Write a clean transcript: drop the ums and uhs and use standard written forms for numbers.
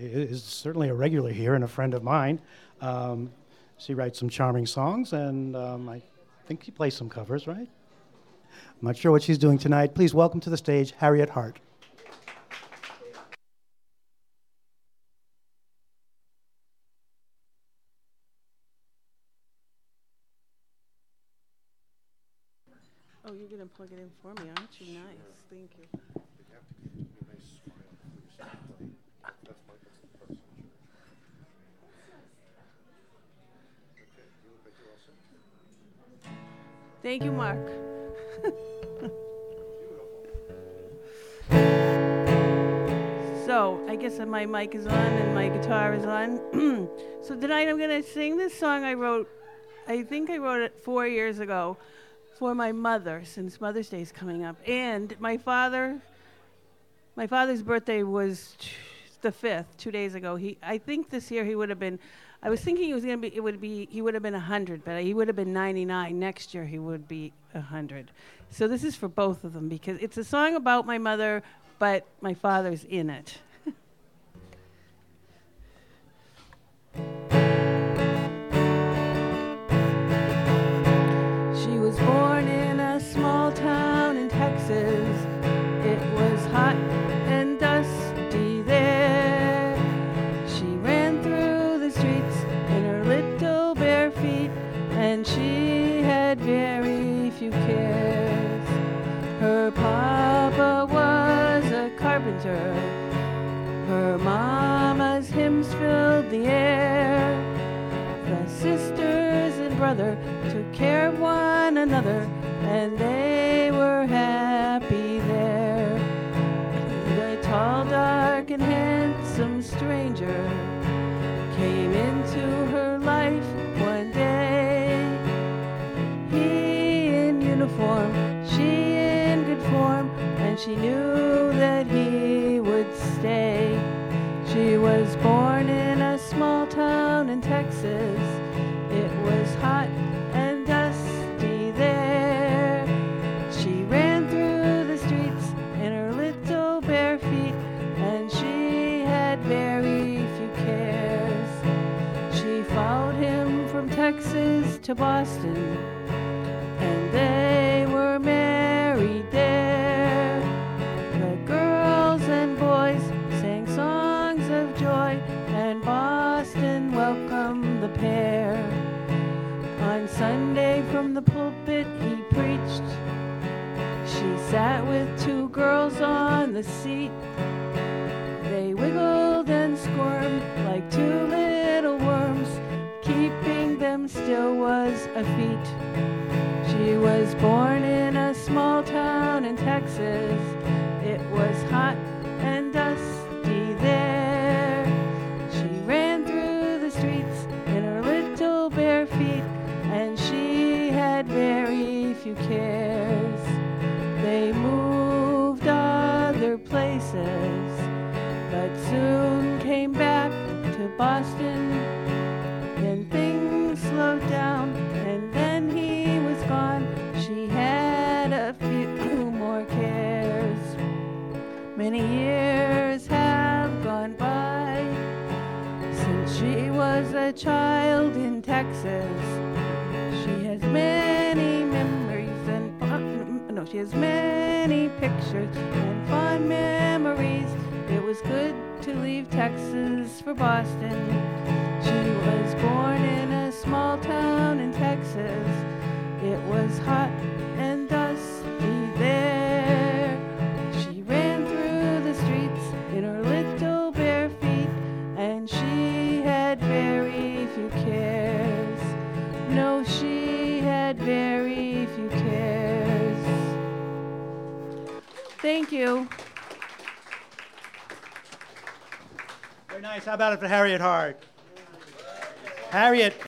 is certainly a regular here and a friend of mine. She writes some charming songs, and I think she plays some covers, right? I'm not sure what she's doing tonight. Please welcome to the stage Harriet Hart. Oh, you're going to plug it in for me, aren't you? Nice. Thank you. Thank you, Mark. So, I guess my mic is on and my guitar is on. So tonight I'm going to sing this song I wrote. I think I wrote it 4 years ago for my mother, since Mother's Day is coming up. And my father's birthday was the 5th, 2 days ago. I think this year he would have been, I was thinking he would have been 100, but he would have been 99. Next year he would be 100. So this is for both of them because it's a song about my mother, but my father's in it. She was born in a small town in Texas. It was hot and dusty there. She ran through the streets in her little bare feet, and she had very few cares. Her papa was a carpenter. Her mama's hymns filled the air. The sisters and brother took care of one another, and they were happy there. The tall, dark, and handsome stranger came into her life one day. He in uniform, she in good form, and she knew that he would stay. She was born in a small town in Texas. It was hot and dusty there. She ran through the streets in her little bare feet, and she had very few cares. She followed him from Texas to Boston, and they were married there. The girls and boys sang songs of joy, and Boston welcomed the pair. On Sunday from the pulpit he preached. She sat with two girls on the seat. They wiggled and squirmed like two little worms. Keeping them still was a feat. She was born in a small town in Texas. It was hot and dusty there. She ran through the streets in her little bare feet, and she had very few cares. They moved other places, but soon came back to Boston. Then things slowed down, and then he was gone. She had a few more cares. Many years have gone by since she was a child in Texas. She has many memories and she has many pictures and fond memories. It was good to leave Texas for Boston. She was born in a small town in Texas. It was hot and dusty there. She ran through the streets in her little bare feet, and she had very few cares. No, she had very few cares. Thank you. Very nice. How about it for Harriet Hart? Harriet